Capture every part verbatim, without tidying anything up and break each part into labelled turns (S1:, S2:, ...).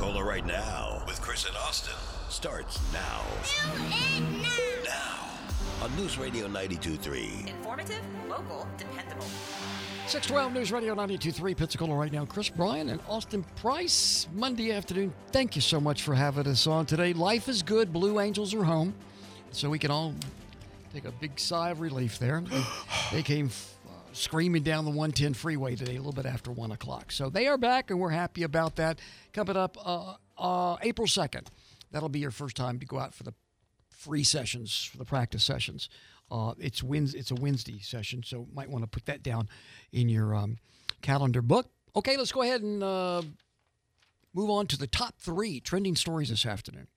S1: Pensacola right now with Chris and Austin starts now. Now on News Radio ninety-two point three.
S2: Informative, local, dependable.
S3: six twelve News Radio ninety-two point three Pensacola right now. Chris Bryan and Austin Price. Monday afternoon. Thank you so much for having us on today. Life is good. Blue Angels are home. So we can all take a big sigh of relief there. They, they came uh, screaming down the one ten freeway today a little bit after one o'clock. So they are back, and we're happy about that. Coming up uh, uh, April second, that'll be your first time to go out for the free sessions, for the practice sessions. Uh, it's Wednesday, it's a Wednesday session, so might want to put that down in your um, calendar book. Okay, let's go ahead and uh, move on to the top three trending stories this afternoon.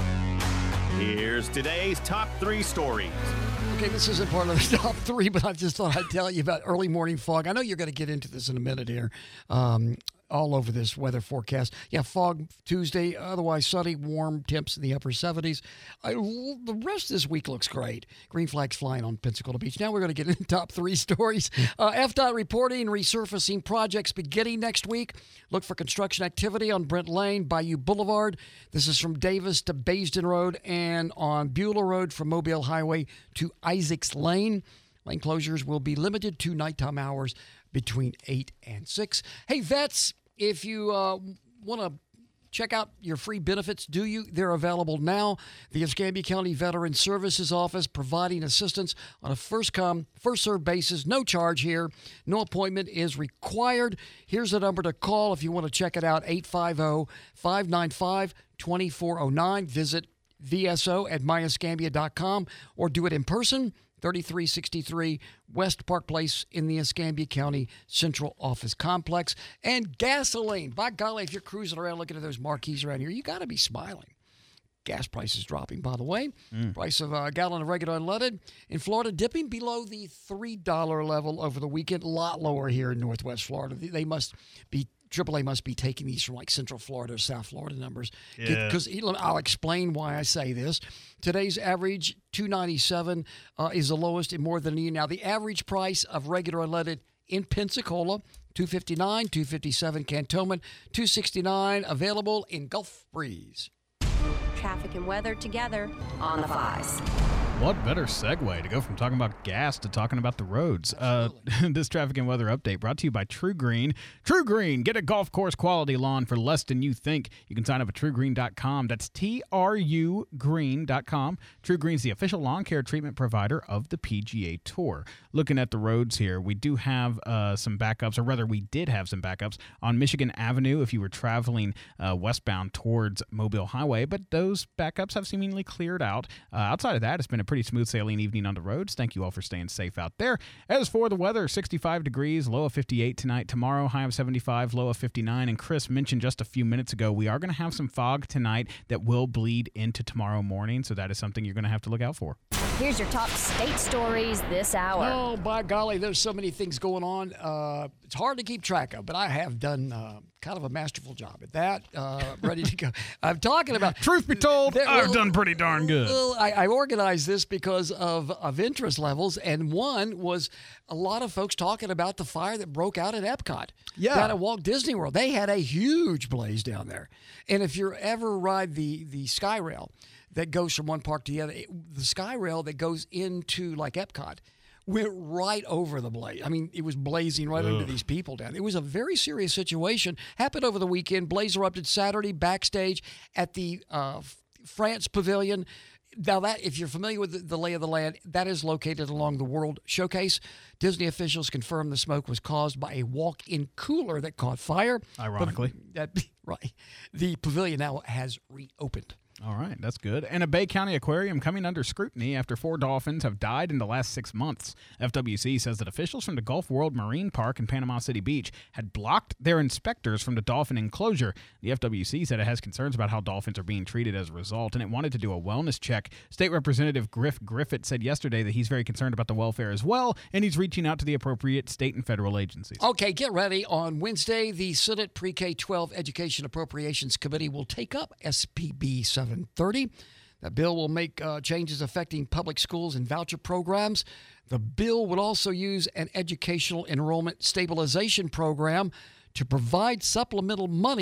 S4: Here's today's top three stories.
S3: Okay, this isn't part of the top three, but I just thought I'd tell you about early morning fog. I know you're going to get into this in a minute here. Um, all over this weather forecast. Yeah, fog Tuesday, otherwise sunny, warm temps in the upper seventies. I, the rest of this week looks great. Green flags flying on Pensacola Beach. Now we're going to get into top three stories. Uh, F DOT reporting resurfacing projects beginning next week. Look for construction activity on Brent Lane, Bayou Boulevard. This is from Davis to Baysden Road and on Beulah Road from Mobile Highway to Isaacs Lane. Lane closures will be limited to nighttime hours between eight and six. Hey, vets, if you uh, want to check out your free benefits, do you? They're available now. The Escambia County Veteran Services Office providing assistance on a first-come, first-served basis. No charge here. No appointment is required. Here's the number to call if you want to check it out, eight five zero, five nine five, two four zero nine. Visit V S O at my escambia dot com or do it in person, thirty-three sixty-three West Park Place in the Escambia County Central Office Complex. And gasoline. By golly, if you're cruising around looking at those marquees around here, you got to be smiling. Gas prices dropping, by the way. Mm. Price of a gallon of regular unleaded in Florida dipping below the three dollar level over the weekend. A lot lower here in Northwest Florida. They must be triple A must be taking these from like Central Florida or South Florida numbers. Because yeah. I'll explain why I say this. Today's average, two ninety-seven, uh, is the lowest in more than a year. Now, the average price of regular unleaded in Pensacola, two fifty-nine, two fifty-seven Cantonment, two sixty-nine, available in Gulf Breeze.
S5: Traffic and weather together on the Fives.
S6: What better segue to go from talking about gas to talking about the roads? Uh, this traffic and weather update brought to you by True Green. True Green, get a golf course quality lawn for less than you think. You can sign up at true green dot com. That's T R U green dot com. True Green's the official lawn care treatment provider of the P G A Tour. Looking at the roads here, we do have uh, some backups, or rather we did have some backups on Michigan Avenue if you were traveling uh, westbound towards Mobile Highway, but those backups have seemingly cleared out. Uh, outside of that, it's been a pretty smooth sailing evening on the roads. Thank you all for staying safe out there. As for the weather, sixty-five degrees, low of fifty-eight tonight. Tomorrow, high of seventy-five, low of fifty-nine. And Chris mentioned just a few minutes ago, we are going to have some fog tonight that will bleed into tomorrow morning, so that is something you're going to have to look out for.
S5: Here's your top state stories this hour.
S3: Oh, by golly, there's so many things going on. Uh, it's hard to keep track of, but I have done uh, kind of a masterful job at that. Uh, ready to go. I'm talking about...
S6: Truth be told,
S3: there,
S6: I've
S3: well,
S6: done pretty darn good.
S3: Well, I, I organized this because of, of interest levels, and one was a lot of folks talking about the fire that broke out at Epcot.
S6: Yeah.
S3: Down at Walt Disney World. They had a huge blaze down there. And if you ever ride the, the Sky Rail that goes from one park to the other, it, the Sky Rail that goes into like Epcot went right over the blaze. I mean, it was blazing right Ugh. under these people down. It was a very serious situation. Happened over the weekend. Blaze erupted Saturday backstage at the uh, France Pavilion. Now, that if you're familiar with the, the lay of the land, that is located along the World Showcase. Disney officials confirmed the smoke was caused by a walk-in cooler that caught fire.
S6: Ironically.
S3: But, that, right. The pavilion now has reopened.
S6: All right, that's good. And a Bay County aquarium coming under scrutiny after four dolphins have died in the last six months. F W C says that officials from the Gulf World Marine Park in Panama City Beach had blocked their inspectors from the dolphin enclosure. The F W C said it has concerns about how dolphins are being treated as a result, and it wanted to do a wellness check. State Representative Griff Griffith said yesterday that he's very concerned about the welfare as well, and he's reaching out to the appropriate state and federal agencies.
S3: Okay, get ready. On Wednesday, the Senate Pre-K twelve Education Appropriations Committee will take up S P B seven thirty. The bill will make uh, changes affecting public schools and voucher programs. The bill would also use an educational enrollment stabilization program to provide supplemental money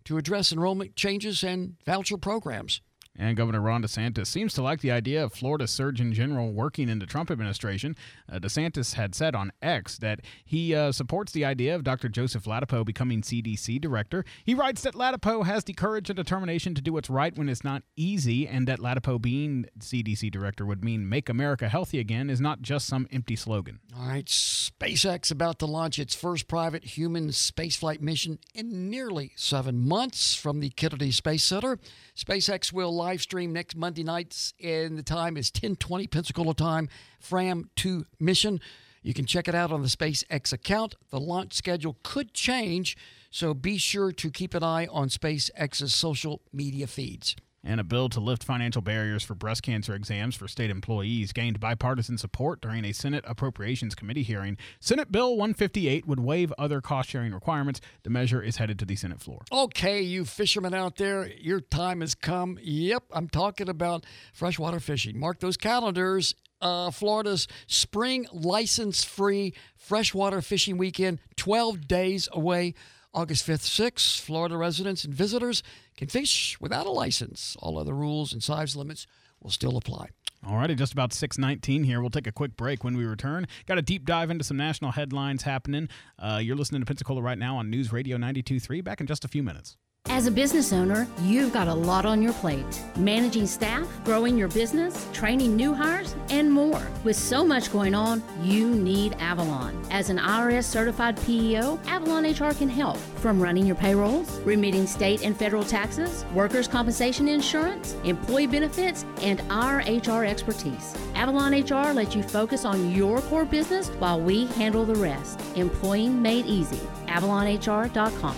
S3: to address enrollment changes and voucher programs.
S6: And Governor Ron DeSantis seems to like the idea of Florida Surgeon General working in the Trump administration. Uh, DeSantis had said on X that he uh, supports the idea of Doctor Joseph Ladapo becoming C D C director. He writes that Ladapo has the courage and determination to do what's right when it's not easy, and that Ladapo being C D C director would mean Make America Healthy Again is not just some empty slogan.
S3: All right, SpaceX about to launch its first private human spaceflight mission in nearly seven months from the Kennedy Space Center. SpaceX will live stream next Monday nights, and the time is ten twenty Pensacola time, Fram two mission. You can check it out on the SpaceX account. The launch schedule could change, so be sure to keep an eye on SpaceX's social media feeds.
S6: And a bill to lift financial barriers for breast cancer exams for state employees gained bipartisan support during a Senate Appropriations Committee hearing. Senate Bill one fifty-eight would waive other cost-sharing requirements. The measure is headed to the Senate floor.
S3: Okay, you fishermen out there, your time has come. Yep, I'm talking about freshwater fishing. Mark those calendars. Uh, Florida's spring license-free freshwater fishing weekend, twelve days away. August fifth, sixth, Florida residents and visitors can fish without a license. All other rules and size limits will still apply.
S6: All righty, just about six nineteen here. We'll take a quick break. When we return, got a deep dive into some national headlines happening. Uh, you're listening to Pensacola right now on News Radio ninety-two point three. Back in just a few minutes.
S7: As a business owner, you've got a lot on your plate. Managing staff, growing your business, training new hires, and more. With so much going on, you need Avalon. As an I R S-certified P E O, Avalon H R can help. From running your payrolls, remitting state and federal taxes, workers' compensation insurance, employee benefits, and our H R expertise. Avalon H R lets you focus on your core business while we handle the rest. Employing made easy. avalon h r dot com.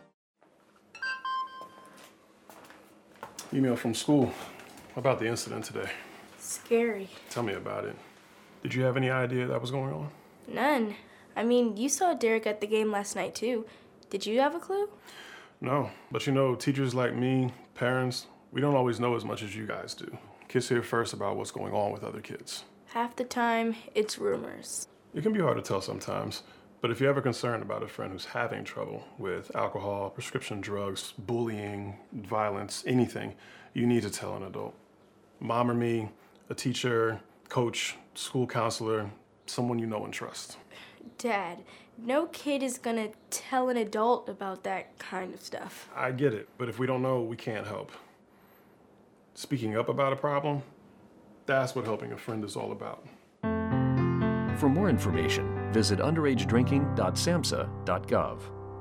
S8: Email from school about the incident today.
S9: Scary.
S8: Tell me about it. Did you have any idea that was going on?
S9: None. I mean, you saw Derek at the game last night, too. Did you have a clue?
S8: No, but you know, teachers like me, parents, we don't always know as much as you guys do. Kids hear first about what's going on with other kids.
S9: Half the time, it's rumors.
S8: It can be hard to tell sometimes, but if you're ever concerned about a friend who's having trouble with alcohol, prescription drugs, bullying, violence, anything, you need to tell an adult. Mom or me, a teacher, coach, school counselor, someone you know and trust.
S9: Dad, no kid is gonna tell an adult about that kind of stuff.
S8: I get it, but if we don't know, we can't help. Speaking up about a problem, that's what helping a friend is all about.
S10: For more information, visit underage drinking dot samhsa dot gov.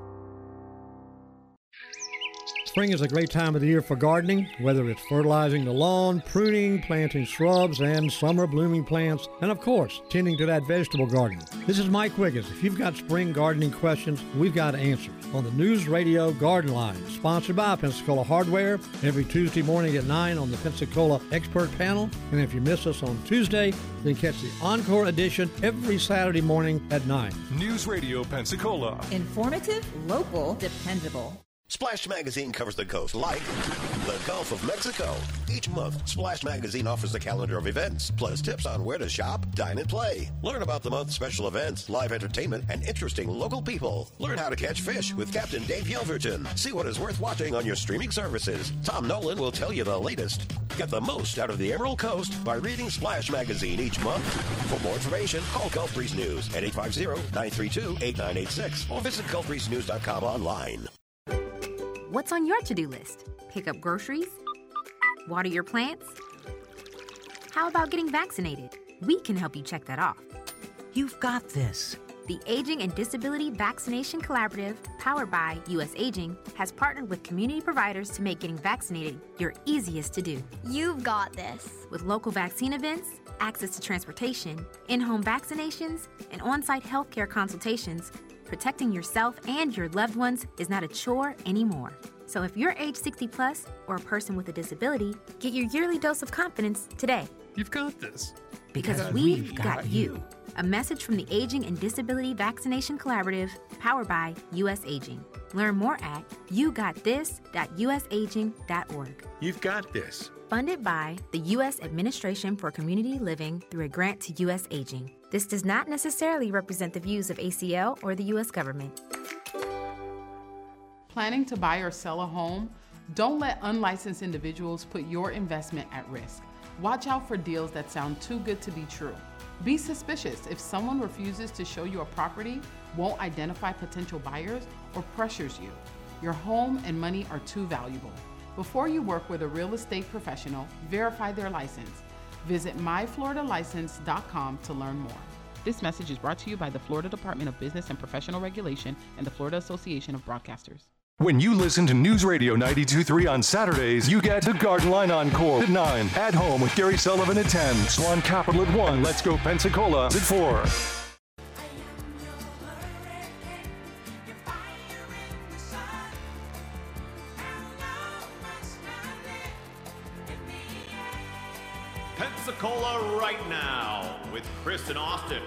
S11: Spring is a great time of the year for gardening, whether it's fertilizing the lawn, pruning, planting shrubs and summer blooming plants, and of course, tending to that vegetable garden. This is Mike Wiggins. If you've got spring gardening questions, we've got answers on the News Radio Garden Line, sponsored by Pensacola Hardware, every Tuesday morning at nine on the Pensacola Expert Panel. And if you miss us on Tuesday, then catch the Encore edition every Saturday morning at nine.
S12: News Radio Pensacola.
S2: Informative, local, dependable.
S1: Splash Magazine covers the coast like the Gulf of Mexico. Each month, Splash Magazine offers a calendar of events, plus tips on where to shop, dine, and play. Learn about the month's special events, live entertainment, and interesting local people. Learn how to catch fish with Captain Dave Yelverton. See what is worth watching on your streaming services. Tom Nolan will tell you the latest. Get the most out of the Emerald Coast by reading Splash Magazine each month. For more information, call Gulf Breeze News at eight five zero, nine three two, eight nine eight six or visit gulf breeze news dot com online.
S13: What's on your to-do list? Pick up groceries? Water your plants? How about getting vaccinated? We can help you check that off.
S14: You've got this.
S13: The Aging and Disability Vaccination Collaborative, powered by U S Aging, has partnered with community providers to make getting vaccinated your easiest to do.
S15: You've got this.
S13: With local vaccine events, access to transportation, in-home vaccinations, and on-site healthcare consultations, protecting yourself and your loved ones is not a chore anymore. So if you're age sixty plus or a person with a disability, get your yearly dose of confidence today.
S12: You've got this.
S13: Because, because we've, we've got, got you. you. A message from the Aging and Disability Vaccination Collaborative, powered by U S Aging. Learn more at you got this dot u s aging dot org.
S12: You've got this.
S13: Funded by the U S Administration for Community Living through a grant to U S Aging. This does not necessarily represent the views of A C L or the U S government.
S15: Planning to buy or sell a home? Don't let unlicensed individuals put your investment at risk. Watch out for deals that sound too good to be true. Be suspicious if someone refuses to show you a property, won't identify potential buyers, or pressures you. Your home and money are too valuable. Before you work with a real estate professional, verify their license. Visit my florida license dot com to learn more. This message is brought to you by the Florida Department of Business and Professional Regulation and the Florida Association of Broadcasters.
S12: When you listen to News Radio ninety-two point three on Saturdays, you get the Garden Line Encore at nine, At Home with Gary Sullivan at ten, Swan Capital at one, Let's Go Pensacola at four.
S4: Pensacola right now with Chris and Austin.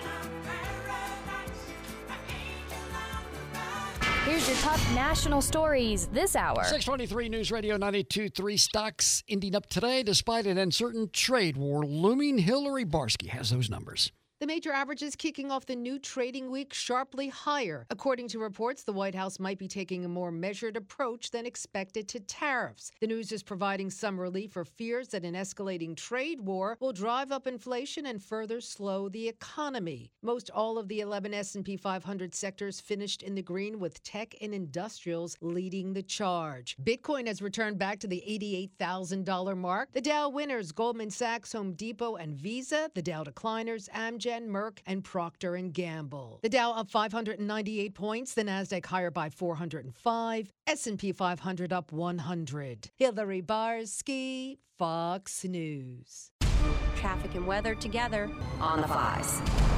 S16: Here's your top national stories this hour.
S3: six twenty-three News Radio ninety-two point three. Stocks ending up today despite an uncertain trade war looming. Hillary Barsky has those numbers.
S17: The major averages kicking off the new trading week sharply higher. According to reports, the White House might be taking a more measured approach than expected to tariffs. The news is providing some relief for fears that an escalating trade war will drive up inflation and further slow the economy. Most all of the eleven S and P five hundred sectors finished in the green, with tech and industrials leading the charge. Bitcoin has returned back to the eighty-eight thousand dollars mark. The Dow winners, Goldman Sachs, Home Depot, and Visa. The Dow decliners, Amgen, Merck, and Procter and Gamble. The Dow up five hundred ninety-eight points, the Nasdaq higher by four hundred five, S and P five hundred up one hundred. Hillary Barsky, Fox News.
S5: Traffic and weather together on the Fox.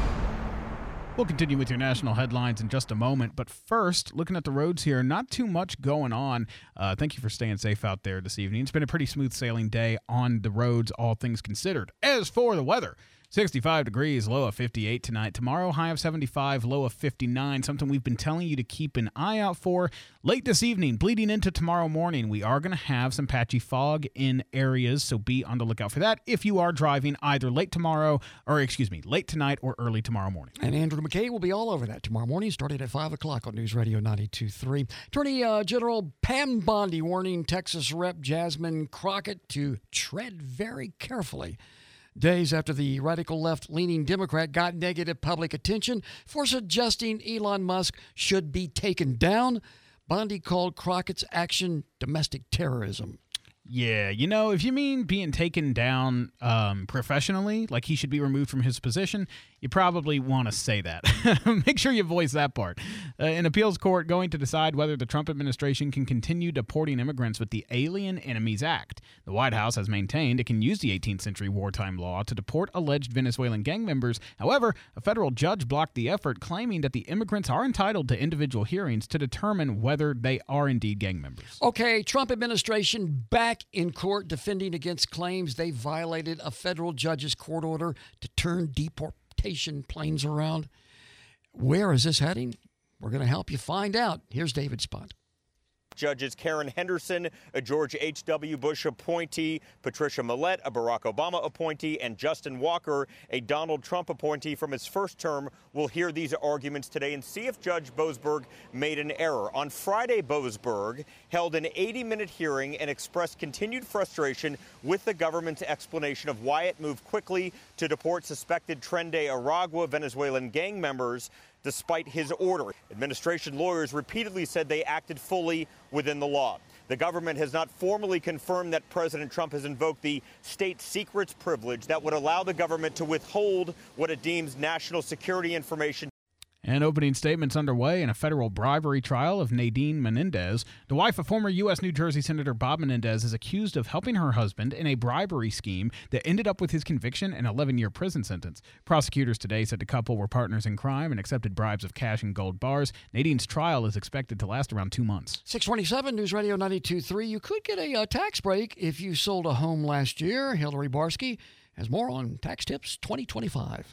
S6: We'll continue with your national headlines in just a moment, but first, looking at the roads here, not too much going on. Uh, thank you for staying safe out there this evening. It's been a pretty smooth sailing day on the roads, all things considered. As for the weather, sixty-five degrees, low of fifty-eight tonight. Tomorrow, high of seventy-five, low of fifty-nine. Something we've been telling you to keep an eye out for. Late this evening, bleeding into tomorrow morning, we are going to have some patchy fog in areas, so be on the lookout for that if you are driving either late tomorrow, or excuse me, late tonight or early tomorrow morning.
S3: And Andrew McKay will be all over that tomorrow morning, starting at five o'clock on News Radio ninety-two point three. Attorney uh, General Pam Bondi warning Texas Rep Jasmine Crockett to tread very carefully. Days after the radical left-leaning Democrat got negative public attention for suggesting Elon Musk should be taken down, Bondi called Crockett's action domestic terrorism.
S6: Yeah, you know, if you mean being taken down um, professionally, like he should be removed from his position, you probably want to say that. Make sure you voice that part. Uh, an appeals court going to decide whether the Trump administration can continue deporting immigrants with the Alien Enemies Act. The White House has maintained it can use the eighteenth century wartime law to deport alleged Venezuelan gang members. However, a federal judge blocked the effort, claiming that the immigrants are entitled to individual hearings to determine whether they are indeed gang members.
S3: Okay, Trump administration back in court defending against claims they violated a federal judge's court order to turn deportation planes around. Where is this heading? We're going to help you find out. Here's David Spott.
S18: Judges Karen Henderson, a George H W. Bush appointee, Patricia Millett, a Barack Obama appointee, and Justin Walker, a Donald Trump appointee from his first term, will hear these arguments today and see if Judge Boasberg made an error. On Friday, Boasberg held an eighty-minute hearing and expressed continued frustration with the government's explanation of why it moved quickly to deport suspected Tren de Aragua Venezuelan gang members despite his order. Administration lawyers repeatedly said they acted fully within the law. The government has not formally confirmed that President Trump has invoked the state secrets privilege that would allow the government to withhold what it deems national security information.
S6: And opening statements underway in a federal bribery trial of Nadine Menendez. The wife of former U S New Jersey Senator Bob Menendez is accused of helping her husband in a bribery scheme that ended up with his conviction and eleven-year prison sentence. Prosecutors today said the couple were partners in crime and accepted bribes of cash and gold bars. Nadine's trial is expected to last around two months.
S3: six twenty-seven News Radio ninety-two point three. You could get a uh, tax break if you sold a home last year. Hillary Barsky has more on Tax Tips twenty twenty-five.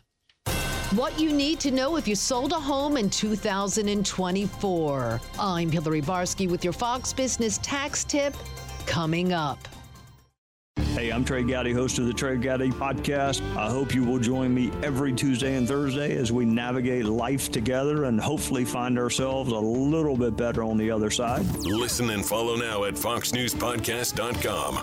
S17: What you need to know if you sold a home in two thousand twenty-four. I'm Hillary Barsky with your Fox Business Tax Tip coming up.
S4: Hey,
S19: Hey, I'm Trey Gowdy, host of the Trey Gowdy podcast. I hope you will join me every Tuesday and Thursday as we navigate life together and hopefully find ourselves a little bit better on the other side.
S20: Listen and follow now at fox news podcast dot com.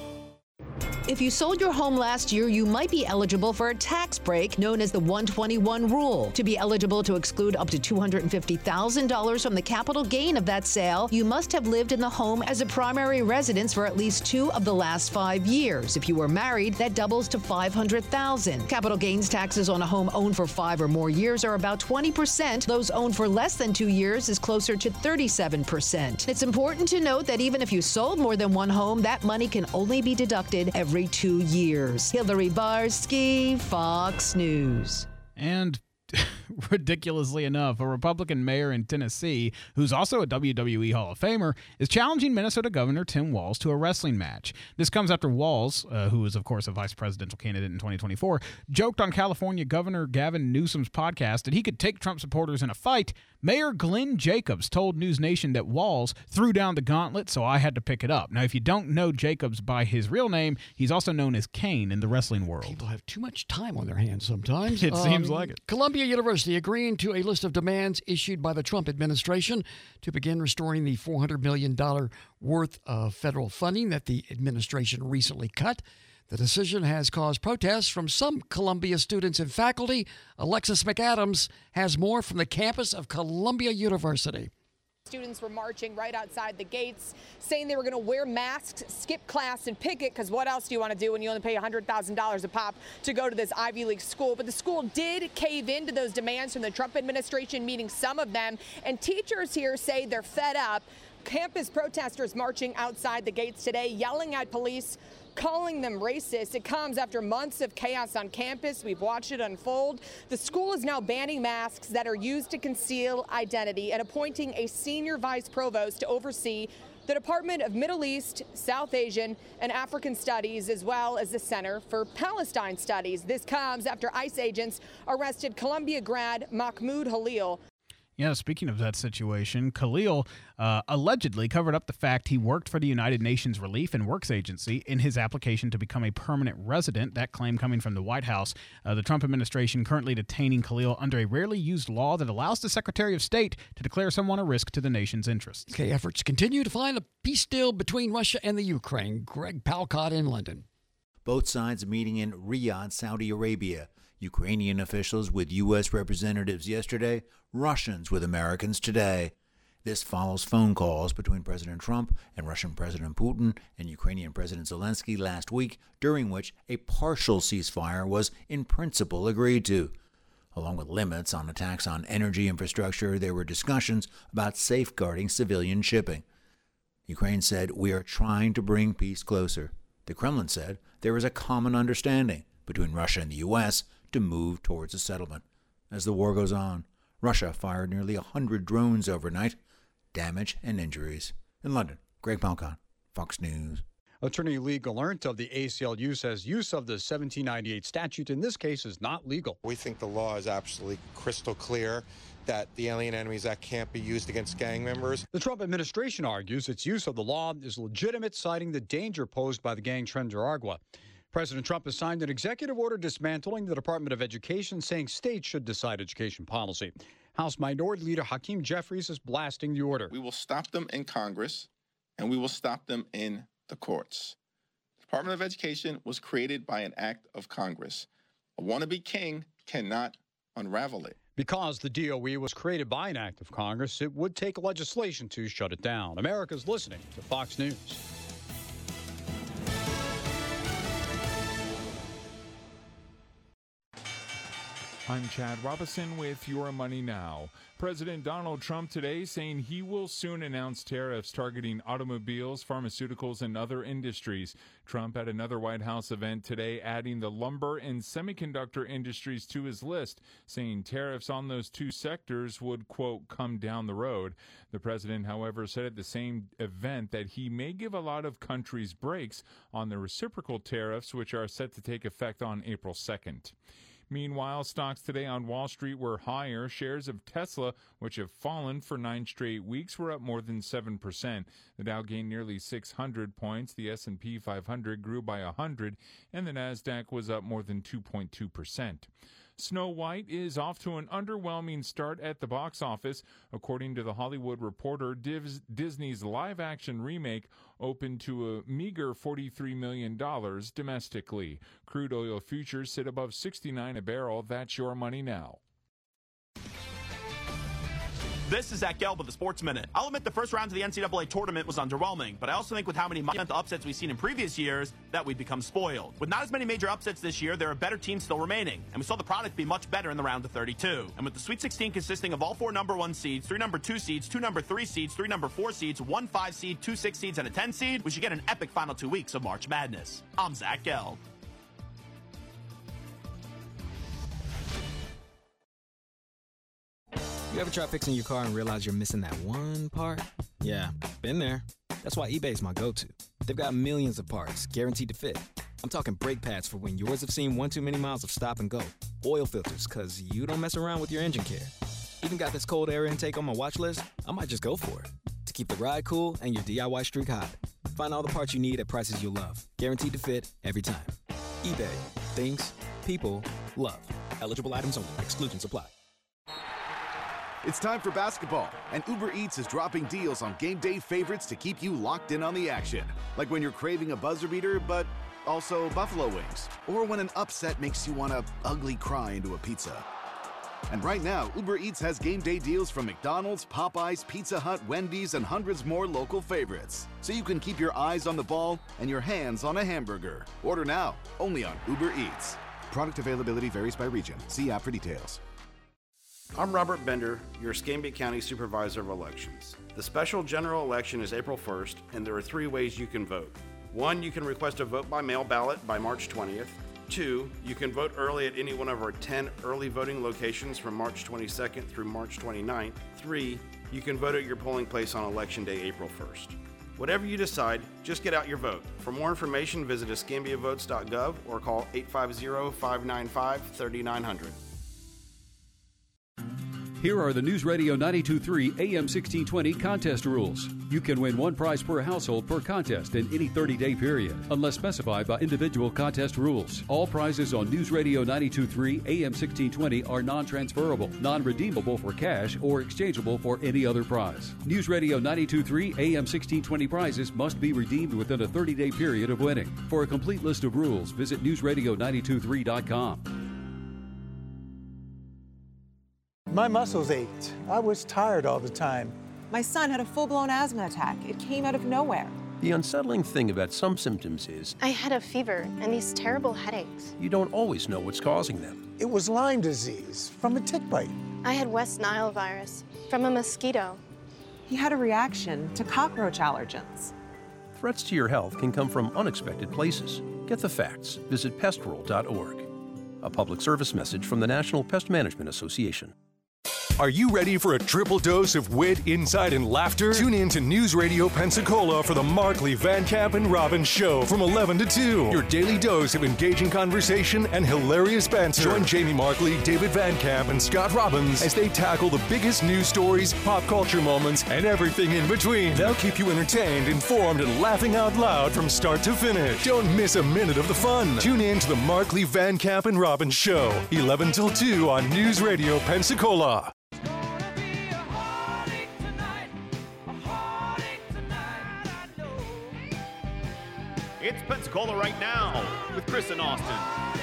S17: If you sold your home last year, you might be eligible for a tax break known as the one twenty-one rule. To be eligible to exclude up to two hundred fifty thousand dollars from the capital gain of that sale, you must have lived in the home as a primary residence for at least two of the last five years. If you were married, that doubles to five hundred thousand dollars. Capital gains taxes on a home owned for five or more years are about twenty percent. Those owned for less than two years is closer to thirty-seven percent. It's important to note that even if you sold more than one home, that money can only be deducted every two years. Hillary Barsky, Fox News.
S6: And ridiculously enough, a Republican mayor in Tennessee, who's also a W W E Hall of Famer, is challenging Minnesota Governor Tim Walz to a wrestling match. This comes after Walz, uh, who is, of course, a vice presidential candidate in twenty twenty-four, joked on California Governor Gavin Newsom's podcast that he could take Trump supporters in a fight. Mayor Glenn Jacobs told News Nation that Walz threw down the gauntlet, so I had to pick it up. Now, if you don't know Jacobs by his real name, he's also known as Kane in the wrestling world.
S3: People have too much time on their hands sometimes.
S6: It
S3: um,
S6: seems like it.
S3: Columbia University agreeing to a list of demands issued by the Trump administration to begin restoring the four hundred million dollars worth of federal funding that the administration recently cut. The decision has caused protests from some Columbia students and faculty. Alexis McAdams has more from the campus of Columbia University.
S21: Students were marching right outside the gates, saying they were going to wear masks, skip class, and picket, because what else do you want to do when you only pay one hundred thousand dollars a pop to go to this Ivy League school? But the school did cave into those demands from the Trump administration, meeting some of them, and teachers here say they're fed up. Campus protesters marching outside the gates today, yelling at police, calling them racist. It comes after months of chaos on campus. We've watched it unfold. The school is now banning masks that are used to conceal identity and appointing a senior vice provost to oversee the Department of Middle East, South Asian, and African Studies, as well as the Center for Palestine Studies. This comes after ICE agents arrested Columbia grad Mahmoud Halil.
S6: Yeah, speaking of that situation, Khalil uh, allegedly covered up the fact he worked for the United Nations Relief and Works Agency in his application to become a permanent resident, that claim coming from the White House. Uh, the Trump administration currently detaining Khalil under a rarely used law that allows the Secretary of State to declare someone a risk to the nation's interests.
S3: Okay, efforts continue to find a peace deal between Russia and the Ukraine. Greg Palcott in London.
S22: Both sides meeting in Riyadh, Saudi Arabia. Ukrainian officials with U S representatives yesterday, Russians with Americans today. This follows phone calls between President Trump and Russian President Putin and Ukrainian President Zelensky last week, during which a partial ceasefire was in principle agreed to. Along with limits on attacks on energy infrastructure, there were discussions about safeguarding civilian shipping. Ukraine said, "We are trying to bring peace closer." The Kremlin said there is a common understanding between Russia and the U S to move towards a settlement. As the war goes on, Russia fired nearly one hundred drones overnight. Damage and injuries. In London, Greg Palcott, Fox News.
S23: Attorney Lee Gallant of the A C L U says use of the seventeen ninety-eight statute in this case is not legal.
S24: We think the law is absolutely crystal clear that the Alien Enemies Act can't be used against gang members.
S23: The Trump administration argues its use of the law is legitimate, citing the danger posed by the gang Tren Aragua. President Trump has signed an executive order dismantling the Department of Education, saying states should decide education policy. House Minority Leader Hakeem Jeffries is blasting the order.
S25: We will stop them in Congress, and we will stop them in the courts. The Department of Education was created by an act of Congress. A wannabe king cannot unravel it.
S23: Because the D O E was created by an act of Congress, it would take legislation to shut it down. America's listening to Fox News.
S26: I'm Chad Robinson with Your Money Now. President Donald Trump today saying he will soon announce tariffs targeting automobiles, pharmaceuticals, and other industries. Trump at another White House event today adding the lumber and semiconductor industries to his list, saying tariffs on those two sectors would, quote, come down the road. The president, however, said at the same event that he may give a lot of countries breaks on the reciprocal tariffs, which are set to take effect on April second. Meanwhile, stocks today on Wall Street were higher. Shares of Tesla, which have fallen for nine straight weeks, were up more than seven percent. The Dow gained nearly six hundred points. The S and P five hundred grew by one hundred, and the Nasdaq was up more than two point two percent. Snow White is off to an underwhelming start at the box office. According to The Hollywood Reporter, Divs, Disney's live-action remake opened to a meager forty-three million dollars domestically. Crude oil futures sit above sixty-nine a barrel. That's your money now.
S2: This is Zach Gelb with the Sports Minute. I'll admit the first round of the N C double A tournament was underwhelming, but I also think with how many month upsets we've seen in previous years, that we've become spoiled. With not as many major upsets this year, there are better teams still remaining, and we saw the product be much better in the round of thirty-two. And with the Sweet sixteen consisting of all four number one seeds, three number two seeds, two number three seeds, three number four seeds, one five seed, two six seeds, and a ten seed, we should get an epic final two weeks of March Madness. I'm Zach Gelb.
S7: You ever try fixing your car and realize you're missing that one part? Yeah, been there. That's why eBay's my go-to. They've got millions of parts, guaranteed to fit. I'm talking brake pads for when yours have seen one too many miles of stop and go. Oil filters, because you don't mess around with your engine care. Even got this cold air intake on my watch list. I might just go for it. To keep the ride cool and your D I Y streak hot. Find all the parts you need at prices you'll love. Guaranteed to fit every time. eBay. Things. People. Love. Eligible items only. Exclusions apply.
S8: It's time for basketball, and Uber Eats is dropping deals on game day favorites to keep you locked in on the action. Like when you're craving a buzzer beater, but also buffalo wings. Or when an upset makes you want to ugly cry into a pizza. And right now, Uber Eats has game day deals from McDonald's, Popeyes, Pizza Hut, Wendy's, and hundreds more local favorites. So you can keep your eyes on the ball and your hands on a hamburger. Order now, only on Uber Eats. Product availability varies by region. See app for details.
S9: I'm Robert Bender, your Escambia County Supervisor of Elections. The special general election is April first, and there are three ways you can vote. One, you can request a vote by mail ballot by March twentieth. Two, you can vote early at any one of our ten early voting locations from March twenty-second through March twenty-ninth. Three, you can vote at your polling place on Election Day, April first. Whatever you decide, just get out your vote. For more information, visit escambia votes dot gov or call eight five zero, five nine five, three nine zero zero.
S10: Here are the News Radio ninety-two point three A M sixteen twenty contest rules. You can win one prize per household per contest in any thirty-day period, unless specified by individual contest rules. All prizes on News Radio ninety-two point three A M sixteen twenty are non-transferable, non-redeemable for cash, or exchangeable for any other prize. News Radio ninety-two point three A M sixteen twenty prizes must be redeemed within a thirty-day period of winning. For a complete list of rules, visit news radio nine two three dot com.
S11: My muscles ached. I was tired all the time.
S27: My son had a full-blown asthma attack. It came out of nowhere.
S28: The unsettling thing about some symptoms is
S29: I had a fever and these terrible headaches.
S28: You don't always know what's causing them.
S11: It was Lyme disease from a tick bite.
S29: I had West Nile virus from a mosquito.
S27: He had a reaction to cockroach allergens.
S28: Threats to your health can come from unexpected places. Get the facts. Visit pest roll dot org. A public service message from the National Pest Management Association.
S12: Are you ready for a triple dose of wit, insight, and laughter? Tune in to News Radio Pensacola for the Markley, Van Camp, and Robbins Show from eleven to two. Your daily dose of engaging conversation and hilarious banter. Join Jamie Markley, David Van Camp, and Scott Robbins as they tackle the biggest news stories, pop culture moments, and everything in between. They'll keep you entertained, informed, and laughing out loud from start to finish. Don't miss a minute of the fun. Tune in to the Markley, Van Camp, and Robbins Show, eleven till two on News Radio Pensacola.
S4: It's Pensacola Right Now with Chris and Austin.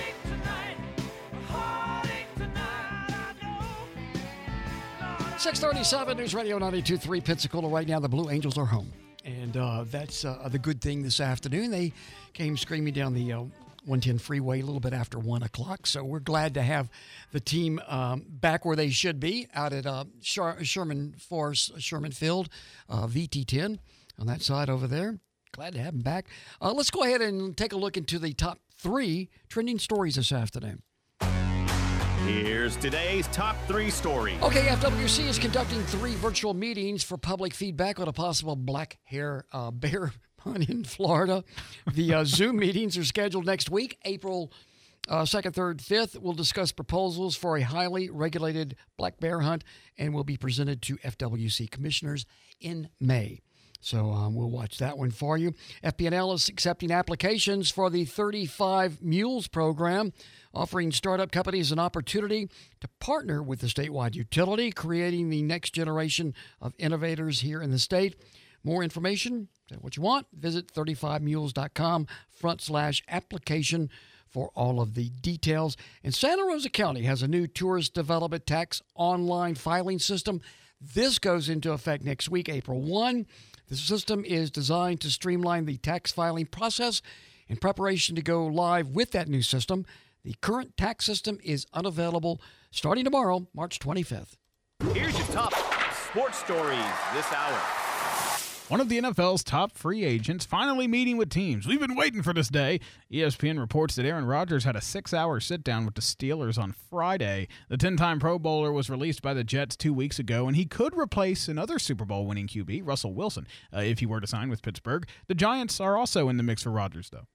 S3: six thirty-seven News Radio ninety-two point three Pensacola Right Now. The Blue Angels are home. And uh, that's uh, the good thing this afternoon. They came screaming down the uh, one ten freeway a little bit after one o'clock. So we're glad to have the team um, back where they should be, out at uh, Sher- Sherman Forest, Sherman Field, uh, V T ten on that side over there. Glad to have them back. Uh, let's go ahead and take a look into the top three trending stories this afternoon.
S4: Here's today's top three stories.
S3: Okay, F W C is conducting three virtual meetings for public feedback on a possible black hair uh, bear hunt in Florida. The uh, Zoom meetings are scheduled next week, April Uh, second, third, fifth, we'll discuss proposals for a highly regulated black bear hunt and will be presented to F W C commissioners in May. So um, we'll watch that one for you. F B N L is accepting applications for the thirty-five Mules program, offering startup companies an opportunity to partner with the statewide utility, creating the next generation of innovators here in the state. More information, is that what you want? Visit thirty-five mules dot com front slash application for all of the details. And Santa Rosa County has a new tourist development tax online filing system. This goes into effect next week, April first. The system is designed to streamline the tax filing process in preparation to go live with that new system. The current tax system is unavailable starting tomorrow, March twenty-fifth.
S4: Here's your top sports stories this hour.
S6: One of the N F L's top free agents finally meeting with teams. We've been waiting for this day. E S P N reports that Aaron Rodgers had a six-hour sit-down with the Steelers on Friday. The ten-time Pro Bowler was released by the Jets two weeks ago, and he could replace another Super Bowl-winning Q B, Russell Wilson, uh, if he were to sign with Pittsburgh. The Giants are also in the mix for Rodgers, though.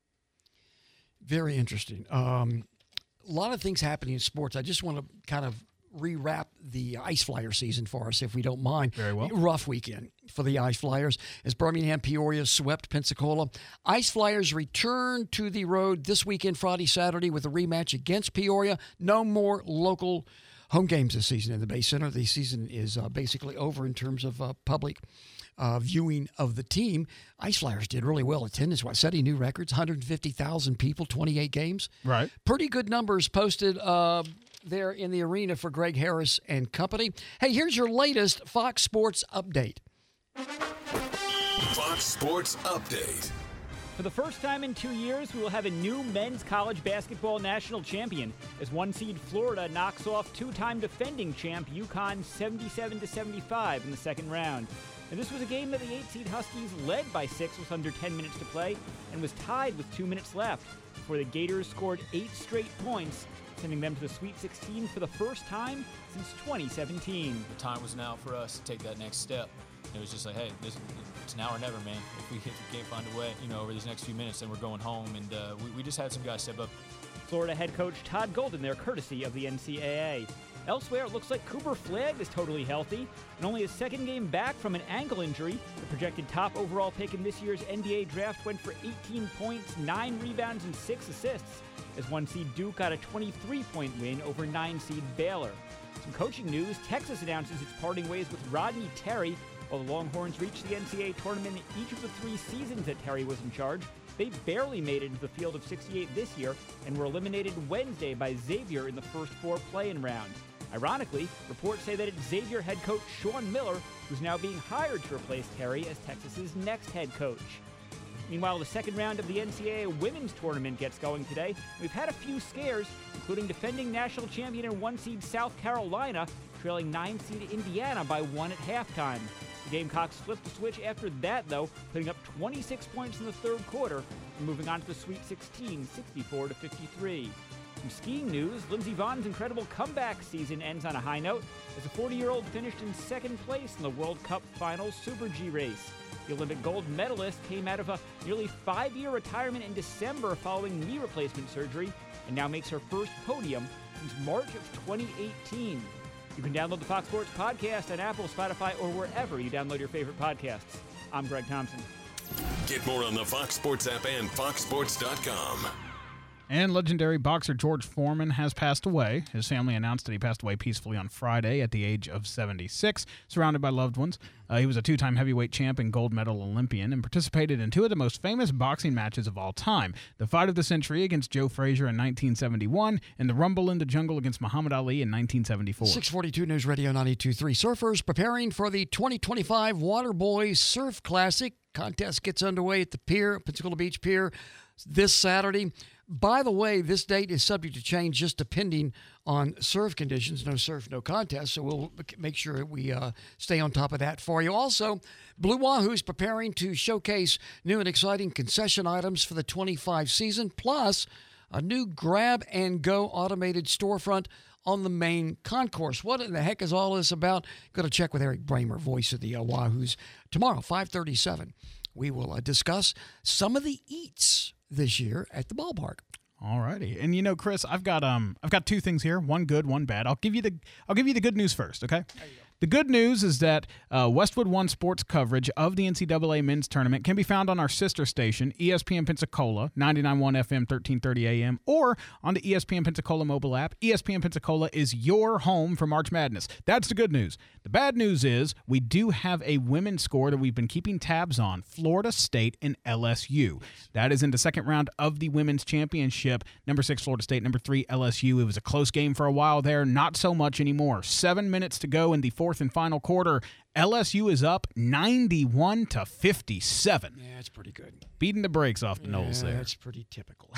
S3: Very interesting. Um, a lot of things happening in sports. I just want to kind of rewrap the Ice Flyer season for us, if we don't mind.
S6: Very well.
S3: Rough weekend for the Ice Flyers as Birmingham Peoria swept Pensacola. Ice Flyers return to the road this weekend, Friday, Saturday, with a rematch against Peoria. No more local home games this season in the Bay Center. The season is uh, basically over in terms of uh, public uh, viewing of the team. Ice Flyers did really well attendance-wise, setting new records, one hundred fifty thousand people, twenty-eight games.
S6: Right.
S3: Pretty good numbers posted uh, there in the arena for Greg Harris and company. Hey, here's your latest Fox Sports update.
S1: Fox Sports Update.
S5: For the first time in two years, we will have a new men's college basketball national champion as one seed Florida knocks off two-time defending champ UConn seventy-seven to seventy-five in the second round. And this was a game that the eight seed Huskies led by six with under ten minutes to play and was tied with two minutes left before the Gators scored eight straight points, sending them to the Sweet sixteen for the first time since twenty seventeen.
S13: The time was now for us to take that next step. It was just like, hey, this, it's now or never, man. If we, if we can't find a way, you know, over these next few minutes, then we're going home. And uh, we, we just had some guys step up.
S5: Florida head coach Todd Golden there, courtesy of the N C double A. Elsewhere, it looks like Cooper Flagg is totally healthy, and only his second game back from an ankle injury. The projected top overall pick in this year's N B A draft went for eighteen points, nine rebounds, and six assists, as one seed Duke got a twenty-three point win over nine seed Baylor. Some coaching news, Texas announces its parting ways with Rodney Terry. While the Longhorns reached the N C double A tournament each of the three seasons that Terry was in charge, they barely made it into the field of sixty-eight this year and were eliminated Wednesday by Xavier in the first four play-in rounds. Ironically, reports say that it's Xavier head coach Sean Miller who's now being hired to replace Terry as Texas's next head coach. Meanwhile, the second round of the N C double A women's tournament gets going today. We've had a few scares, including defending national champion and one seed South Carolina, trailing nine seed Indiana by one at halftime. The Gamecocks flipped the switch after that, though, putting up twenty-six points in the third quarter and moving on to the Sweet sixteen, sixty-four to fifty-three. Some skiing news, Lindsey Vonn's incredible comeback season ends on a high note as the forty-year-old finished in second place in the World Cup Finals Super G race. The Olympic gold medalist came out of a nearly five-year retirement in December following knee replacement surgery and now makes her first podium since March of twenty eighteen. You can download the Fox Sports Podcast on Apple, Spotify, or wherever you download your favorite podcasts. I'm Greg Thompson.
S1: Get more on the Fox Sports app and fox sports dot com.
S6: And legendary boxer George Foreman has passed away. His family announced that he passed away peacefully on Friday at the age of seventy-six, surrounded by loved ones. Uh, he was a two-time heavyweight champ and gold medal Olympian and participated in two of the most famous boxing matches of all time, the fight of the century against Joe Frazier in nineteen seventy-one and the Rumble in the Jungle against Muhammad Ali in nineteen seventy-four.
S3: six forty-two News Radio ninety-two point three. Surfers preparing for the twenty twenty-five Waterboy Surf Classic. Contest gets underway at the pier, Pensacola Beach Pier, this Saturday. By the way, this date is subject to change just depending on surf conditions. No surf, no contest, so we'll make sure we uh, stay on top of that for you. Also, Blue Wahoo's preparing to showcase new and exciting concession items for the twenty-five season, plus a new grab-and-go automated storefront on the main concourse. What in the heck is all this about? Go to check with Eric Bramer, voice of the uh, Wahoos. Tomorrow, five thirty-seven, we will uh, discuss some of the eats this year at the ballpark.
S6: All righty. And you know, Chris, I've got um I've got two things here, one good, one bad. I'll give you the I'll give you the good news first, okay? There you go. The good news is that uh, Westwood One Sports coverage of the N C double A men's tournament can be found on our sister station, E S P N Pensacola, ninety-nine point one F M, thirteen thirty A M, or on the E S P N Pensacola mobile app. E S P N Pensacola is your home for March Madness. That's the good news. The bad news is we do have a women's score that we've been keeping tabs on, Florida State and L S U. That is in the second round of the women's championship. Number six, Florida State. Number three, L S U. It was a close game for a while there. Not so much anymore. Seven minutes to go in the fourth and final quarter. L S U is up ninety-one to fifty-seven.
S3: Yeah, that's pretty good.
S6: Beating the brakes off the
S3: yeah,
S6: Noles there.
S3: That's pretty typical.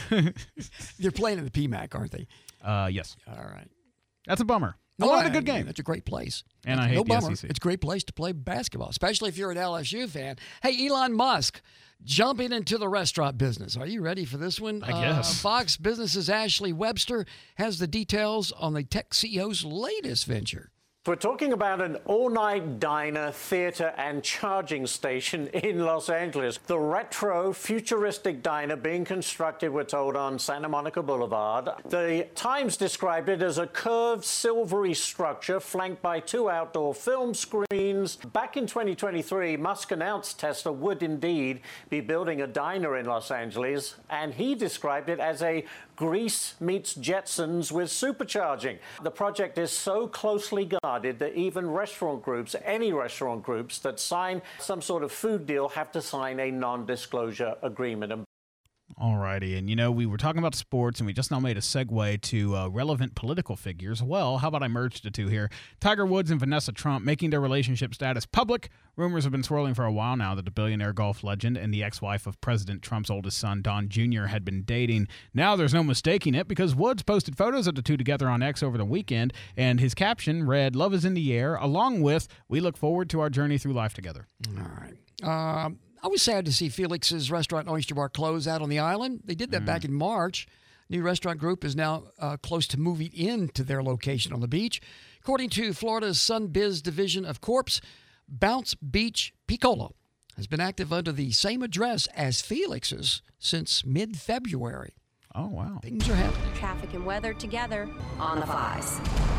S3: They're playing in the P MAC, aren't they?
S6: Uh, yes.
S3: All right.
S6: That's a bummer. I
S3: No,
S6: wanted a
S3: I-
S6: good game.
S3: That's a great place.
S6: And
S3: That's
S6: I hate
S3: no
S6: the
S3: bummer.
S6: S E C.
S3: It's a great place to play basketball, especially if you're an L S U fan. Hey, Elon Musk jumping into the restaurant business. Are you ready for this one?
S6: I guess.
S3: Uh, Fox Business's Ashley Webster has the details on the tech C E O's latest venture.
S14: We're talking about an all-night diner, theater, and charging station in Los Angeles. The retro, futuristic diner being constructed, we're told, on Santa Monica Boulevard. The Times described it as a curved, silvery structure flanked by two outdoor film screens. Back in twenty twenty-three, Musk announced Tesla would indeed be building a diner in Los Angeles, and he described it as a Grease meets Jetsons with supercharging. The project is so closely guarded that even restaurant groups, any restaurant groups that sign some sort of food deal have to sign a non-disclosure agreement.
S6: All righty. And, you know, we were talking about sports, and we just now made a segue to uh, relevant political figures. Well, how about I merge the two here? Tiger Woods and Vanessa Trump making their relationship status public. Rumors have been swirling for a while now that the billionaire golf legend and the ex-wife of President Trump's oldest son, Don Junior, had been dating. Now there's no mistaking it because Woods posted photos of the two together on X over the weekend, and his caption read, "Love is in the air," along with, "We look forward to our journey through life together."
S3: All right. Um, I was sad to see Felix's Restaurant and Oyster Bar close out on the island. They did that mm. back in March. New restaurant group is now uh, close to moving into their location on the beach. According to Florida's Sunbiz division of Corps, Bounce Beach Piccolo has been active under the same address as Felix's since mid-February.
S6: Oh, wow.
S3: Things are happening.
S15: Traffic and weather together on the Fives.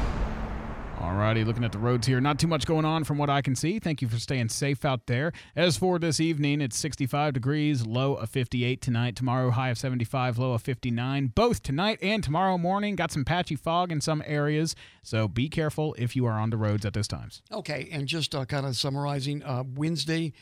S6: All righty, looking at the roads here, not too much going on from what I can see. Thank you for staying safe out there. As for this evening, it's sixty-five degrees, low of fifty-eight tonight. Tomorrow, high of seventy-five, low of fifty-nine. Both tonight and tomorrow morning. Got some patchy fog in some areas, so be careful if you are on the roads at those times.
S3: Okay, and just uh, kind of summarizing, uh, Wednesday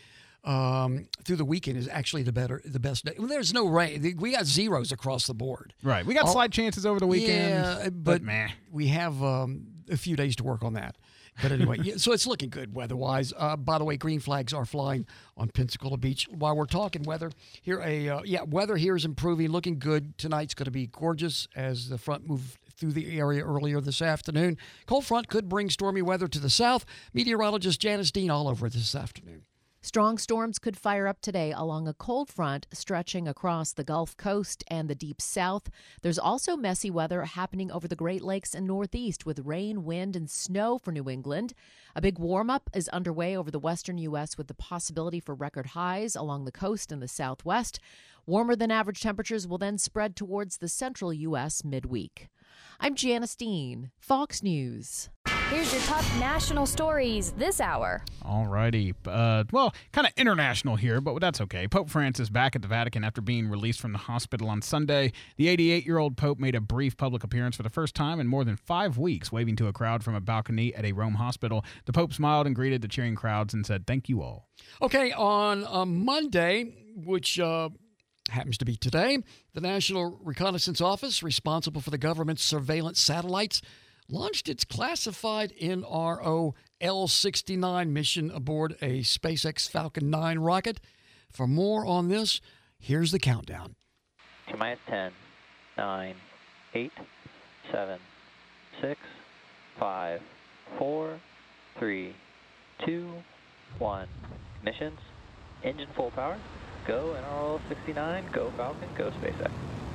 S3: um, through the weekend is actually the better, the best day. Well, there's no rain. We got zeros across the board.
S6: Right. We got
S3: All,
S6: slight chances over the weekend.
S3: Yeah, but,
S6: but meh.
S3: We have um, a few days to work on that. But anyway, yeah, so it's looking good weather-wise. Uh, by the way, green flags are flying on Pensacola Beach. While we're talking weather, here a uh, yeah, weather here is improving, looking good. Tonight's going to be gorgeous as the front moved through the area earlier this afternoon. Cold front could bring stormy weather to the south. Meteorologist Janice Dean all over it this afternoon.
S16: Strong storms could fire up today along a cold front stretching across the Gulf Coast and the deep south. There's also messy weather happening over the Great Lakes and Northeast with rain, wind, and snow for New England. A big warm-up is underway over the western U S with the possibility for record highs along the coast and the southwest. Warmer than average temperatures will then spread towards the central U S midweek. I'm Janice Dean, Fox News.
S17: Here's your top national stories this hour.
S6: All righty. Uh, well, kind of international here, but that's okay. Pope Francis back at the Vatican after being released from the hospital on Sunday. The eighty-eight-year-old Pope made a brief public appearance for the first time in more than five weeks, waving to a crowd from a balcony at a Rome hospital. The Pope smiled and greeted the cheering crowds and said, "Thank you all."
S3: Okay, on uh, Monday, which uh, happens to be today, the National Reconnaissance Office, responsible for the government's surveillance satellites, launched its classified N R O L sixty-nine mission aboard a SpaceX Falcon nine rocket. For more on this, here's the countdown.
S18: T-minus ten, nine, eight, seven, six, five, four, three, two, one. Missions, engine full power. Go N R O sixty-nine, go Falcon, go SpaceX.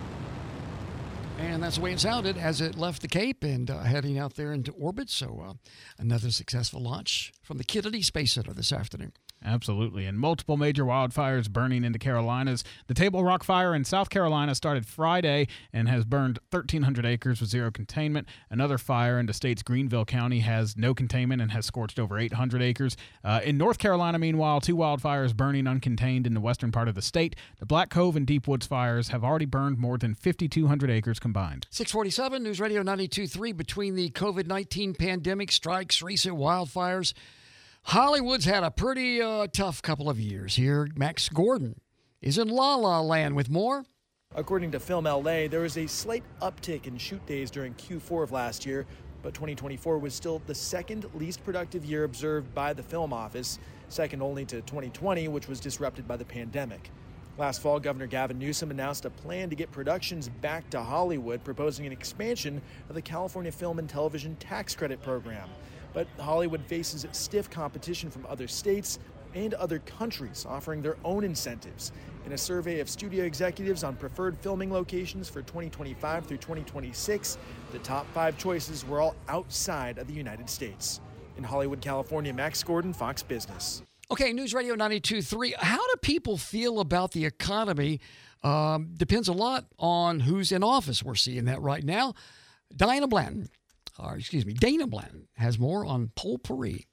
S3: And that's the way it sounded as it left the Cape and uh, heading out there into orbit. So uh, another successful launch from the Kennedy Space Center this afternoon.
S6: Absolutely. And multiple major wildfires burning into Carolinas. The Table Rock Fire in South Carolina started Friday and has burned thirteen hundred acres with zero containment. Another fire in the state's Greenville County has no containment and has scorched over eight hundred acres. Uh, in North Carolina, meanwhile, two wildfires burning uncontained in the western part of the state. The Black Cove and Deep Woods fires have already burned more than fifty-two hundred acres combined.
S3: six forty-seven, News Radio ninety-two point three. Between the COVID nineteen pandemic, strikes, recent wildfires, Hollywood's had a pretty uh, tough couple of years here. Max Gordon is in La La Land with more.
S2: According to Film L A, there was a slight uptick in shoot days during Q four of last year, but twenty twenty-four was still the second least productive year observed by the film office, second only to twenty twenty, which was disrupted by the pandemic. Last fall, Governor Gavin Newsom announced a plan to get productions back to Hollywood, proposing an expansion of the California Film and Television Tax Credit Program. But Hollywood faces stiff competition from other states and other countries offering their own incentives. In a survey of studio executives on preferred filming locations for twenty twenty-five through twenty twenty-six, the top five choices were all outside of the United States. In Hollywood, California, Max Gordon, Fox Business.
S3: Okay, News Radio ninety-two point three. How do people feel about the economy? Um, depends a lot on who's in office. We're seeing that right now. Diana Blanton. Or, excuse me, Dana Blanton has more on Poll Paris.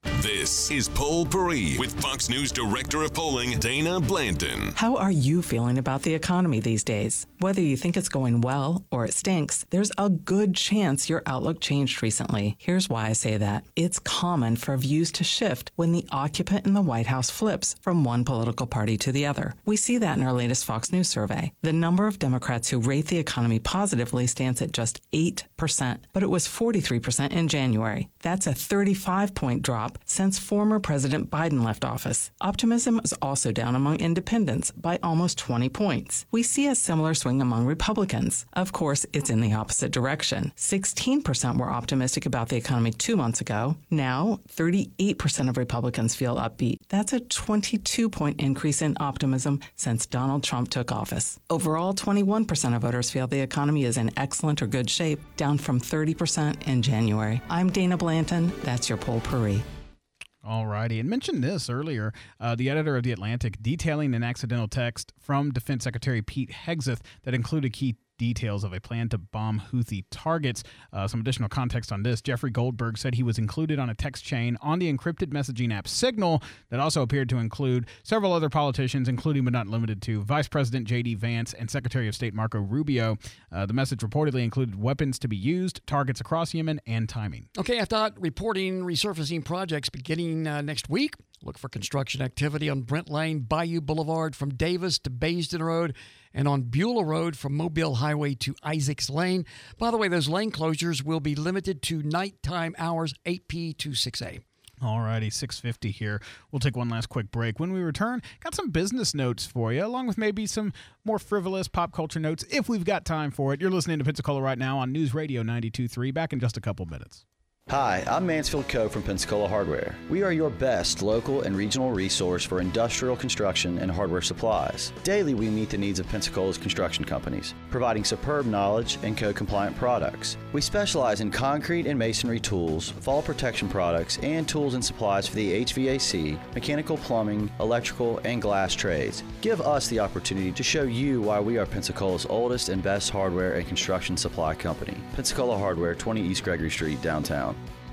S1: This is Poll Paris with Fox News Director of Polling, Dana Blanton.
S19: How are you feeling about the economy these days? Whether you think it's going well or it stinks, there's a good chance your outlook changed recently. Here's why I say that. It's common for views to shift when the occupant in the White House flips from one political party to the other. We see that in our latest Fox News survey. The number of Democrats who rate the economy positively stands at just eight percent, but it was forty-three percent in January. That's a thirty-five point drop since former President Biden left office. Optimism is also down among independents by almost twenty points. We see a similar swing among Republicans. Of course, it's in the opposite direction. sixteen percent were optimistic about the economy two months ago. Now, thirty-eight percent of Republicans feel upbeat. That's a twenty-two point increase in optimism since Donald Trump took office. Overall, twenty-one percent of voters feel the economy is in excellent or good shape, down from thirty percent in January. I'm Dana Blanton. That's your Poll Paris.
S6: All righty. And mentioned this earlier, uh, the editor of The Atlantic detailing an accidental text from Defense Secretary Pete Hegseth that included key details of a plan to bomb Houthi targets. Uh, some additional context on this. Jeffrey Goldberg said he was included on a text chain on the encrypted messaging app Signal that also appeared to include several other politicians, including but not limited to Vice President J D Vance and Secretary of State Marco Rubio. Uh, the message reportedly included weapons to be used, targets across Yemen, and timing.
S3: Okay, I thought reporting resurfacing projects beginning uh, next week. Look for construction activity on Brent Lane, Bayou Boulevard from Davis to Bayston Road, and on Beulah Road from Mobile Highway to Isaacs Lane. By the way, those lane closures will be limited to nighttime hours, eight p to six a.
S6: All righty, six fifty here. We'll take one last quick break. When we return, got some business notes for you, along with maybe some more frivolous pop culture notes, if we've got time for it. You're listening to Pensacola right now on News Radio ninety-two point three. Back in just a couple minutes.
S20: Hi, I'm Mansfield Coe from Pensacola Hardware. We are your best local and regional resource for industrial construction and hardware supplies. Daily, we meet the needs of Pensacola's construction companies, providing superb knowledge and code-compliant products. We specialize in concrete and masonry tools, fall protection products, and tools and supplies for the H V A C, mechanical, plumbing, electrical, and glass trades. Give us the opportunity to show you why we are Pensacola's oldest and best hardware and construction supply company. Pensacola Hardware, twenty East Gregory Street, downtown.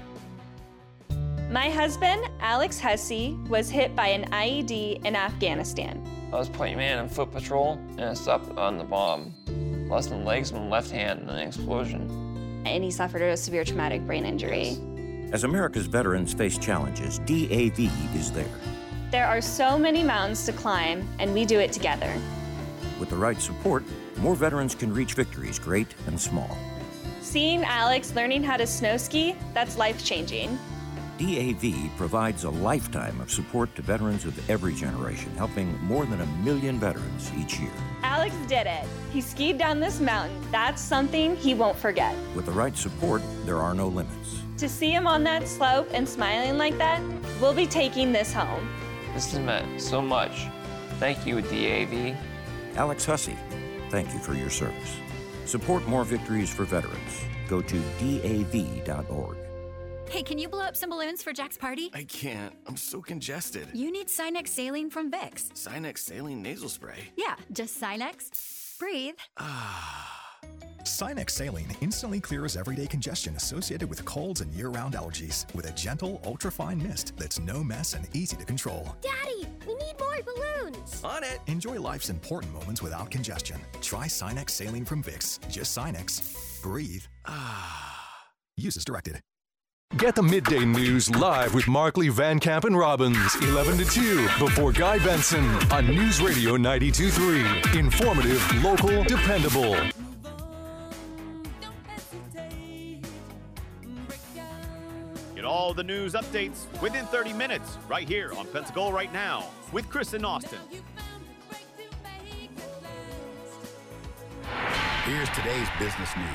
S21: My husband, Alex Hussey, was hit by an I E D in Afghanistan.
S22: I was point man on foot patrol, and I stopped on the bomb. Lost my legs and my left hand in an explosion.
S21: And he suffered a severe traumatic brain injury.
S23: As America's veterans face challenges, D A V is there.
S21: There are so many mountains to climb, and we do it together.
S23: With the right support, more veterans can reach victories, great and small.
S21: Seeing Alex learning how to snow ski, that's life-changing.
S23: D A V provides a lifetime of support to veterans of every generation, helping more than a million veterans each year.
S21: Alex did it. He skied down this mountain. That's something he won't forget.
S23: With the right support, there are no limits.
S21: To see him on that slope and smiling like that, we'll be taking this home.
S22: This has meant so much. Thank you, D A V.
S23: Alex Hussey, thank you for your service. Support more victories for veterans. Go to D A V dot org.
S7: Hey, can you blow up some balloons for Jack's party?
S8: I can't. I'm so congested.
S7: You need Sinex Saline from Vicks.
S8: Sinex Saline Nasal Spray?
S7: Yeah, just Sinex. Breathe.
S9: Sinex Saline instantly clears everyday congestion associated with colds and year-round allergies with a gentle, ultra-fine mist that's no mess and easy to control.
S10: Daddy, we need more balloons.
S8: On it.
S9: Enjoy life's important moments without congestion. Try Sinex Saline from Vicks. Just Sinex. Breathe. Use as directed.
S12: Get the midday news live with Markley, Van Camp, and Robbins, eleven to two, before Guy Benson on News Radio ninety-two point three. Informative, local, dependable.
S4: Get all the news updates within thirty minutes right here on Pensacola Right Now with Chris and Austin.
S11: Here's today's business news.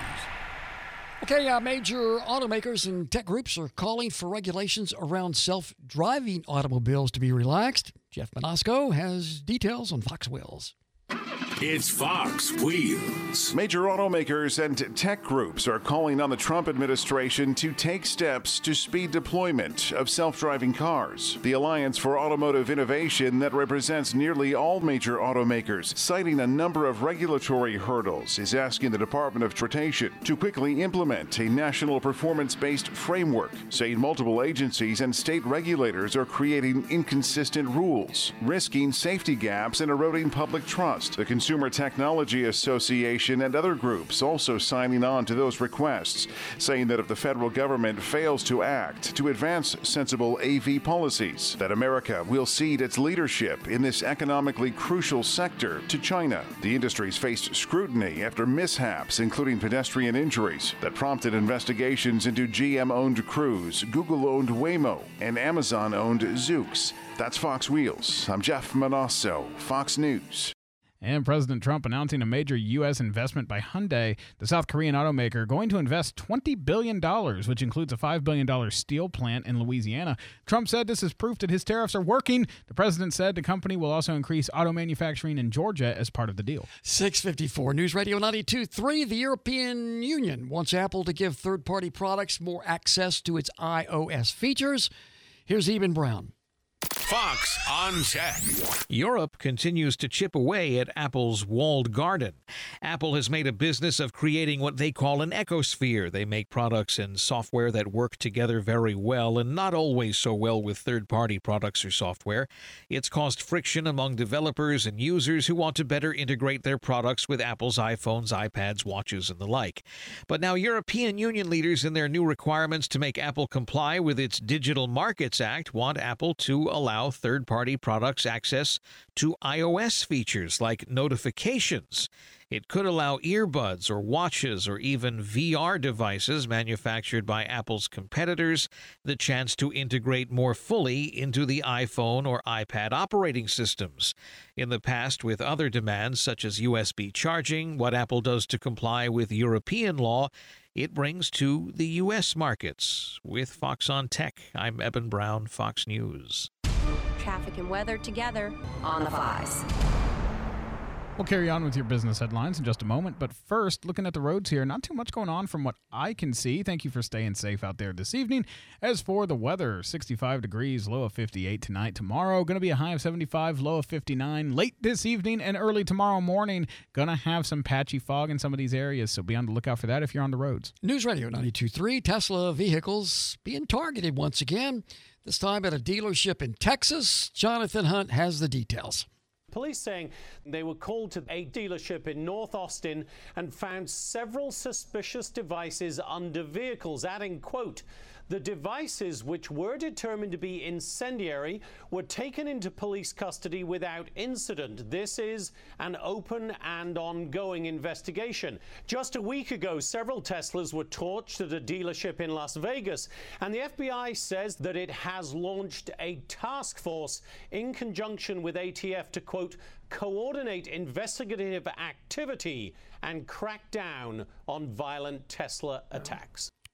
S3: Okay, uh, major automakers and tech groups are calling for regulations around self-driving automobiles to be relaxed. Jeff Monasco has details on Fox Wheels.
S1: It's Fox Wheels.
S24: Major automakers and tech groups are calling on the Trump administration to take steps to speed deployment of self-driving cars. The Alliance for Automotive Innovation that represents nearly all major automakers, citing a number of regulatory hurdles, is asking the Department of Transportation to quickly implement a national performance-based framework, saying multiple agencies and state regulators are creating inconsistent rules, risking safety gaps and eroding public trust. The Consumer Technology Association and other groups also signing on to those requests, saying that if the federal government fails to act to advance sensible A V policies, that America will cede its leadership in this economically crucial sector to China. The industry's faced scrutiny after mishaps, including pedestrian injuries, that prompted investigations into G M-owned Cruise, Google-owned Waymo, and Amazon-owned Zoox. That's Fox Wheels. I'm Jeff Manasso, Fox News.
S6: And President Trump announcing a major U S investment by Hyundai, the South Korean automaker, going to invest twenty billion dollars, which includes a five billion dollars steel plant in Louisiana. Trump said this is proof that his tariffs are working. The president said the company will also increase auto manufacturing in Georgia as part of the deal.
S3: six fifty-four News Radio ninety-two point three. The European Union wants Apple to give third-party products more access to its iOS features. Here's Eben Brown.
S1: Fox on Tech.
S25: Europe continues to chip away at Apple's walled garden. Apple has made a business of creating what they call an ecosphere. They make products and software that work together very well and not always so well with third-party products or software. It's caused friction among developers and users who want to better integrate their products with Apple's iPhones, iPads, watches, and the like. But now European Union leaders in their new requirements to make Apple comply with its Digital Markets Act want Apple to allow third-party products access to iOS features like notifications. It could allow earbuds or watches or even V R devices manufactured by Apple's competitors the chance to integrate more fully into the iPhone or iPad operating systems. In the past, with other demands such as U S B charging, what Apple does to comply with European law, it brings to the U S markets. With Fox on Tech, I'm Eben Brown, Fox News.
S15: Traffic and weather together on the fives.
S6: We'll carry on with your business headlines in just a moment, but first, looking at the roads here, not too much going on from what I can see. Thank you for staying safe out there this evening. As for the weather, sixty-five degrees, low of fifty-eight tonight. Tomorrow, going to be a high of seventy-five, low of fifty-nine. Late this evening and early tomorrow morning, going to have some patchy fog in some of these areas, so be on the lookout for that if you're on the roads.
S3: News Radio ninety-two point three, Tesla vehicles being targeted once again, this time at a dealership in Texas. Jonathan Hunt has the details.
S26: Police saying they were called to a dealership in North Austin and found several suspicious devices under vehicles, adding, quote, the devices, which were determined to be incendiary, were taken into police custody without incident. This is an open and ongoing investigation. Just a week ago, several Teslas were torched at a dealership in Las Vegas, and the F B I says that it has launched a task force in conjunction with A T F to, quote, coordinate investigative activity and crack down on violent Tesla attacks.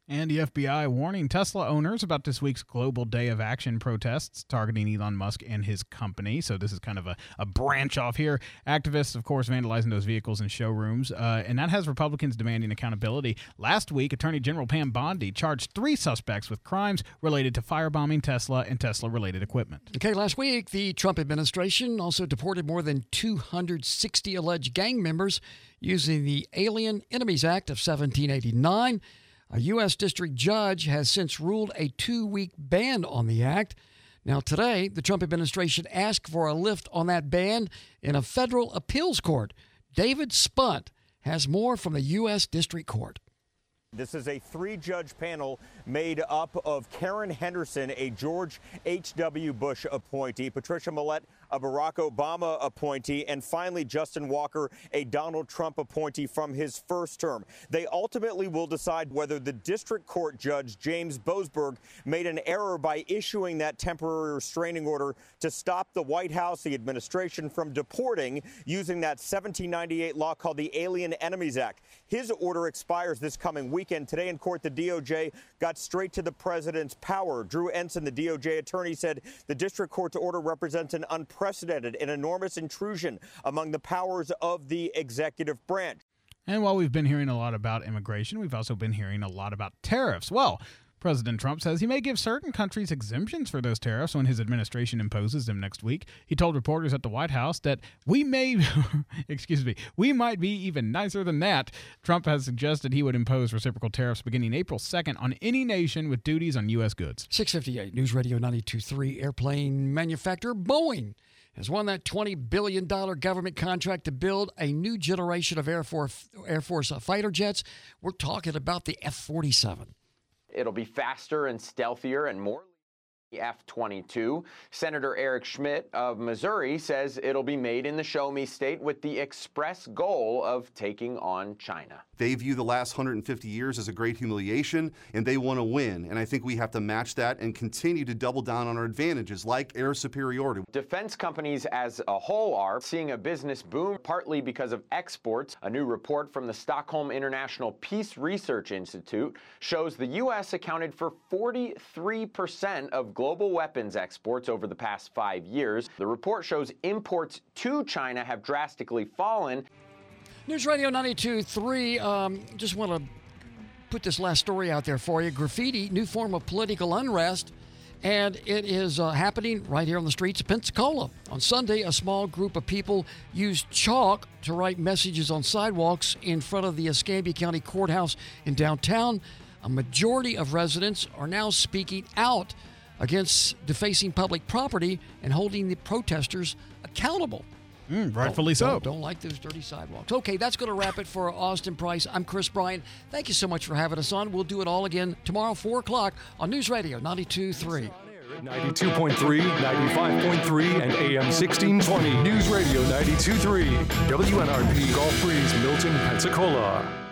S6: And the F B I warning Tesla owners about this week's Global Day of Action protests targeting Elon Musk and his company. So this is kind of a, a branch off here. Activists, of course, vandalizing those vehicles in showrooms. Uh, and that has Republicans demanding accountability. Last week, Attorney General Pam Bondi charged three suspects with crimes related to firebombing Tesla and Tesla-related equipment.
S3: Okay, last week, the Trump administration also deported more than two hundred sixty alleged gang members using the Alien Enemies Act of seventeen eighty-nine. A U S district judge has since ruled a two-week ban on the act. Now, today, the Trump administration asked for a lift on that ban in a federal appeals court. David Spunt has more from the U S District Court.
S5: This is a three-judge panel made up of Karen Henderson, a George H W. Bush appointee, Patricia Millett, a Barack Obama appointee, and finally Justin Walker, a Donald Trump appointee from his first term. They ultimately will decide whether the district court judge, James Boasberg, made an error by issuing that temporary restraining order to stop the White House, the administration, from deporting using that seventeen ninety-eight law called the Alien Enemies Act. His order expires this coming weekend. Today in court, the D O J got straight to the president's power. Drew Ensign, the D O J attorney, said the district court's order represents an unprecedented and enormous intrusion among the powers of the executive branch.
S6: And while we've been hearing a lot about immigration, we've also been hearing a lot about tariffs. Well, President Trump says he may give certain countries exemptions for those tariffs when his administration imposes them next week. He told reporters at the White House that we may, excuse me, we might be even nicer than that. Trump has suggested he would impose reciprocal tariffs beginning April second on any nation with duties on U S goods.
S3: six fifty-eight News Radio ninety-two point three. Airplane manufacturer Boeing has won that twenty billion dollars government contract to build a new generation of Air Force, Air Force uh, fighter jets. We're talking about the F forty-seven.
S13: It'll be faster and stealthier and more. The F twenty-two. Senator Eric Schmidt of Missouri says it'll be made in the Show Me state with the express goal of taking on China.
S14: They view the last one hundred fifty years as a great humiliation, and they want to win. And I think we have to match that and continue to double down on our advantages, like air superiority.
S13: Defense companies as a whole are seeing a business boom, partly because of exports. A new report from the Stockholm International Peace Research Institute shows the U S accounted for forty-three percent of global weapons exports over the past five years. The report shows imports to China have drastically fallen.
S3: News Radio ninety-two point three, um, just want to put this last story out there for you. Graffiti, new form of political unrest, and it is uh, happening right here on the streets of Pensacola. On Sunday, a small group of people used chalk to write messages on sidewalks in front of the Escambia County Courthouse in downtown. A majority of residents are now speaking out against defacing public property and holding the protesters accountable.
S6: Mm, rightfully
S3: don't,
S6: so.
S3: Don't, don't like those dirty sidewalks. Okay, that's going to wrap it for Austin Price. I'm Chris Bryant. Thank you so much for having us on. We'll do it all again tomorrow, four o'clock on News Radio ninety-two point three.
S12: ninety-two point three, ninety-five point three, and A M sixteen twenty. News Radio ninety-two point three. W N R P Gulf Breeze, Milton, Pensacola.